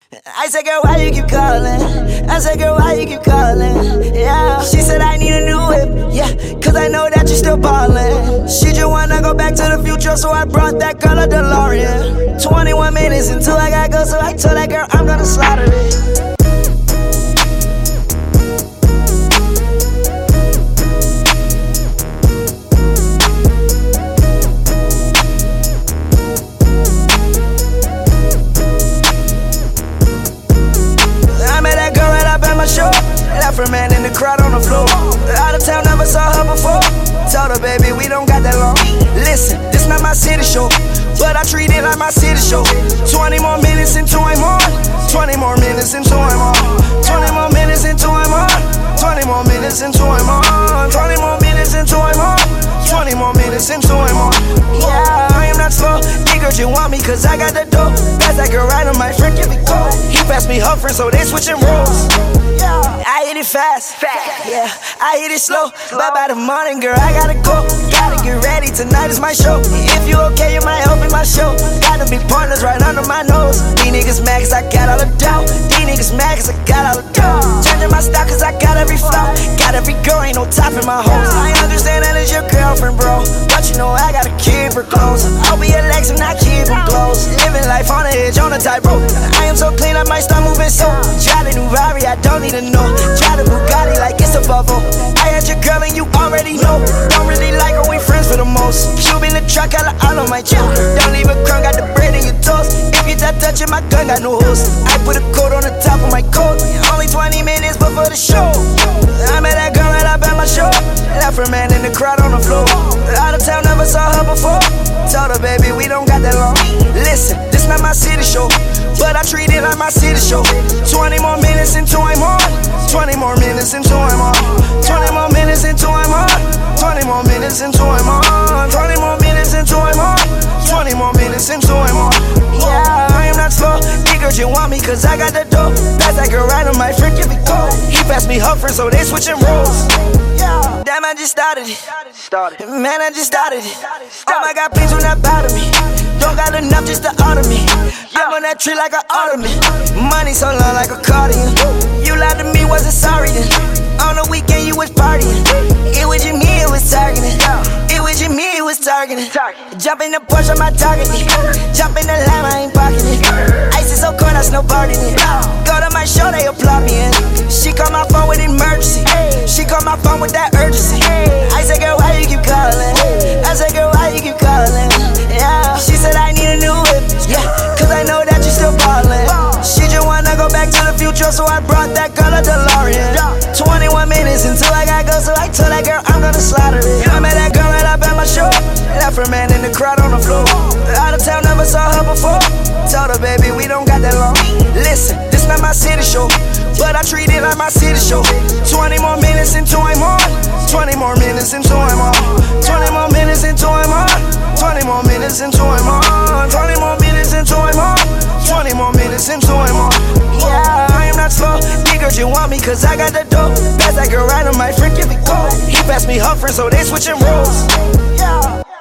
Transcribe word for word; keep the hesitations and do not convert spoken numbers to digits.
I said, girl, why you keep calling? I said, girl, why you keep calling? Yeah. She said, I need a new whip. Yeah, cause I know that you still ballin'. She just wanna go back to the future, so I brought that girl a DeLorean. twenty-one minutes until I gotta go, so I told that girl I'm gonna slaughter it. Left her man in the crowd on the floor. Out of town, never saw her before. Told her, baby, we don't got that long. Listen, this not my city show, but I treat it like my city show. Twenty more minutes into I'm on. Twenty more minutes into I'm on. Twenty more minutes into I'm on. Twenty more minutes into I'm on. Twenty more minutes into I'm on. Twenty more minutes into I'm on. Yeah, I am not slow. Niggas, you want me cause I got the dope. Pass that girl right on my friend, give it go. He passed me her friend, so they switching roles. I hit it fast, fast, yeah, I hit it slow. But by the morning, girl, I gotta go. Gotta get ready, tonight is my show. If you okay, you might open my show. Gotta be partners right under my nose. These niggas mad cause I got all the dough. These niggas mad cause I got all the dough. Changing my style cause I got every flow. Got every girl, ain't no top in my hoes. I understand that it's your girlfriend, bro, but you know I gotta keep her close. I'll be your legs and I keep them close. Living life on the edge, on the tightrope. I am so clean, I might start moving so. Try the new Rari, I don't need to know. Try the Bugatti like it's a bubble. I had your girl and you already know. Don't really like her, we friends for the most. Cube in the truck, got all on my jaw. Don't leave a crumb, got the bread in your toast. If you start touching my gun, got no host. I put a coat on the top of my coat. Only twenty minutes before the show. I met that girl right up at my show. Left her man in the crowd on the floor. Out of town, never saw her before. Told her, baby, we don't got that long. Listen, this not my city show, but I treat it like my city show. Twenty more minutes into I'm on. Twenty more minutes into I'm on. Twenty more minutes into I'm on. Twenty more minutes into I'm on. Twenty more minutes into I'm on. Twenty more minutes into I'm on. Yeah, I am not slow. Niggas, you want me cause I got the dope. Pass that girl right on my friend, give it go. He passed me her friend, so they switching roles. Yeah, damn, I just started it. Man, I just started it. Damn, I got please when that bother me. Don't got enough just to order me. I'm on that tree like an ottoman. Money so long like a cardigan. You lied to me, wasn't sorry then. On the weekend you was partying. It was you, me, it was targeting. It was you, me, it was targeting. Jump in the Porsche, my target. Jump in the line, I ain't parking it. Ice is so cold, I snowboarding it. Go to my show, they applaud me in. She called my phone with emergency. She called my phone with that urgency. I said, girl, why you keep calling? I said, girl, why you keep calling? Yeah. She said, I need a new whip. Yeah, cause I know that you still ballin'. She just wanna go back to the future, so I brought that girl a DeLorean. twenty-one minutes until I gotta go, so I told that girl I'm gonna slaughter it. I met that girl right up at my show. Left her man in the crowd on the floor. Out of town, never saw her before. Told her, baby, we don't got that long. Listen, this not my city show, but I treat it like my city show. Twenty more minutes into I'm on. Twenty more minutes into I'm on. Twenty more minutes into I'm on. Twenty more minutes into I'm on. Twenty more minutes into I'm on. Twenty more minutes into I'm on. Yeah, I am not slow. Niggas, you want me cause I got the dope. Pass that girl right on my friend, give it go. He passed me her friend, so they switching roles. Yeah.